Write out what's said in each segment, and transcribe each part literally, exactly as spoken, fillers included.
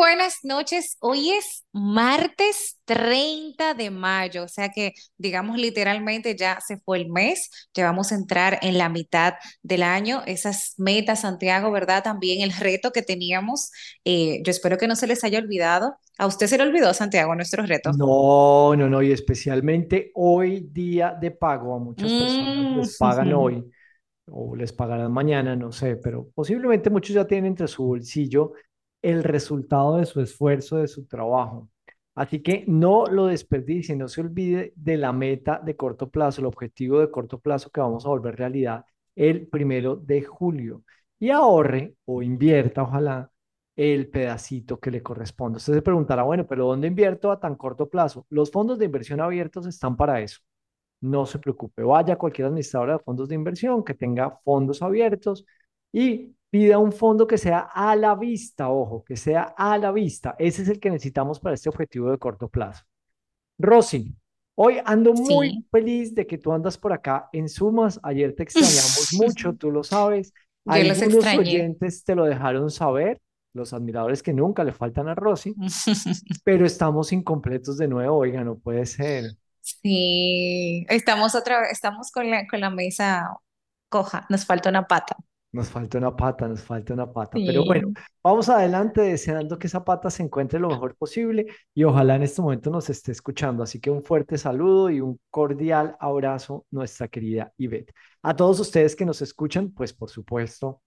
buenas noches. Hoy es martes treinta de mayo, o sea que, digamos, literalmente ya se fue el mes, ya vamos a entrar en la mitad del año. Esas metas, Santiago, ¿verdad? También el reto que teníamos, eh, yo espero que no se les haya olvidado. ¿A usted se le olvidó, Santiago, nuestro reto? No, no, no, y especialmente hoy día de pago, a muchas personas Mm, les pagan hoy o les pagarán mañana, no sé, pero posiblemente muchos ya tienen entre su bolsillo el resultado de su esfuerzo, de su trabajo. Así que no lo desperdicie, no se olvide de la meta de corto plazo, el objetivo de corto plazo que vamos a volver realidad el primero de julio. Y ahorre o invierta, ojalá, el pedacito que le corresponde. Usted se preguntará, bueno, pero ¿dónde invierto a tan corto plazo? Los fondos de inversión abiertos están para eso. No se preocupe, vaya a cualquier administradora de fondos de inversión que tenga fondos abiertos y pida un fondo que sea a la vista, ojo, que sea a la vista. Ese es el que necesitamos para este objetivo de corto plazo. Rosy, hoy ando muy sí, feliz de que tú andas por acá en Sumas. Ayer te extrañamos mucho, tú lo sabes. yo los Algunos extrañé. oyentes te lo dejaron saber, los admiradores que nunca le faltan a Rosy, pero estamos incompletos de nuevo. Oiga, no puede ser. Sí, estamos otra vez, estamos con la, con la mesa coja, nos falta una pata. Nos falta una pata, nos falta una pata. Pero bueno, Sí. vamos adelante deseando que esa pata se encuentre lo mejor posible y ojalá en este momento nos esté escuchando. Así que un fuerte saludo y un cordial abrazo, nuestra querida Ivette. A todos ustedes que nos escuchan, pues por supuesto,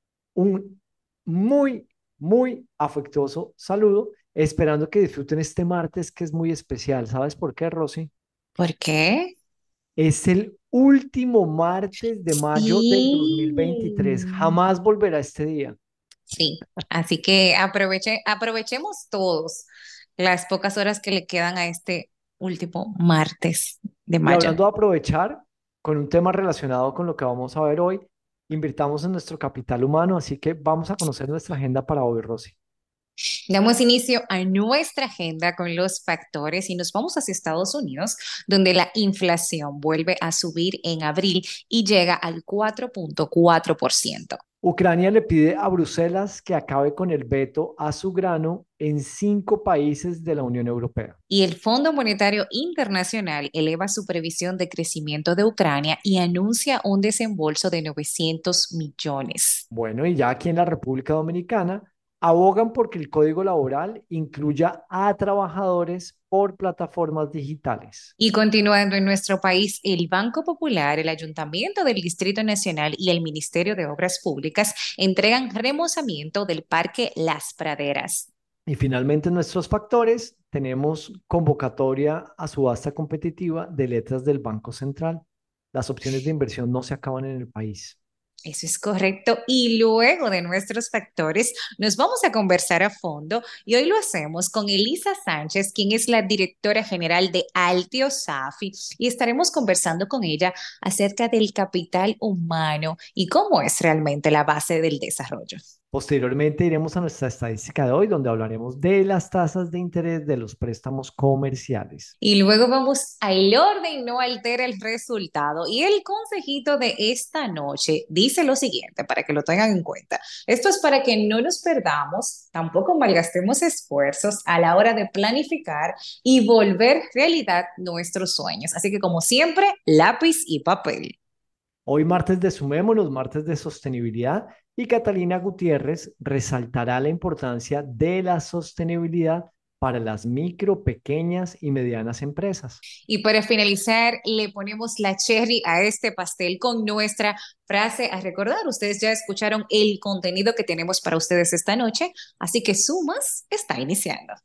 un muy, muy afectuoso saludo, esperando que disfruten este martes que es muy especial. ¿Sabes por qué, Rosy? ¿Por qué? Es el último martes de mayo del dos mil veintitrés. Sí. Jamás volverá este día. Sí, así que aproveche, aprovechemos todos las pocas horas que le quedan a este último martes de Y mayo. hablando de aprovechar, con un tema relacionado con lo que vamos a ver hoy, invirtamos en nuestro capital humano, así que vamos a conocer nuestra agenda para hoy, Rosy. Damos inicio a nuestra agenda con los factores y nos vamos hacia Estados Unidos, donde la inflación vuelve a subir en abril y llega al cuatro punto cuatro por ciento. Ucrania le pide a Bruselas que acabe con el veto a su grano en cinco países de la Unión Europea. Y el Fondo Monetario Internacional eleva su previsión de crecimiento de Ucrania y anuncia un desembolso de novecientos millones. Bueno, y ya aquí en la República Dominicana, abogan porque el código laboral incluya a trabajadores por plataformas digitales. Y continuando en nuestro país, el Banco Popular, el Ayuntamiento del Distrito Nacional y el Ministerio de Obras Públicas entregan remozamiento del Parque Las Praderas. Y finalmente, en nuestros factores, tenemos convocatoria a subasta competitiva de letras del Banco Central. Las opciones de inversión no se acaban en el país. Eso es correcto. Y luego de nuestros factores, nos vamos a conversar a fondo y hoy lo hacemos con Elisa Sánchez, quien es la directora general de Altio Safi, y estaremos conversando con ella acerca del capital humano y cómo es realmente la base del desarrollo. Posteriormente iremos a nuestra estadística de hoy, donde hablaremos de las tasas de interés de los préstamos comerciales. Y luego vamos a el orden no altera el resultado. Y el consejito de esta noche dice lo siguiente, para que lo tengan en cuenta. Esto es para que no nos perdamos, tampoco malgastemos esfuerzos a la hora de planificar y volver realidad nuestros sueños. Así que como siempre, lápiz y papel. Hoy martes de Sumémonos, martes de sostenibilidad, y Catalina Gutiérrez resaltará la importancia de la sostenibilidad para las micro, pequeñas y medianas empresas. Y para finalizar, le ponemos la cherry a este pastel con nuestra frase a recordar. Ustedes ya escucharon el contenido que tenemos para ustedes esta noche, así que Sumas está iniciando.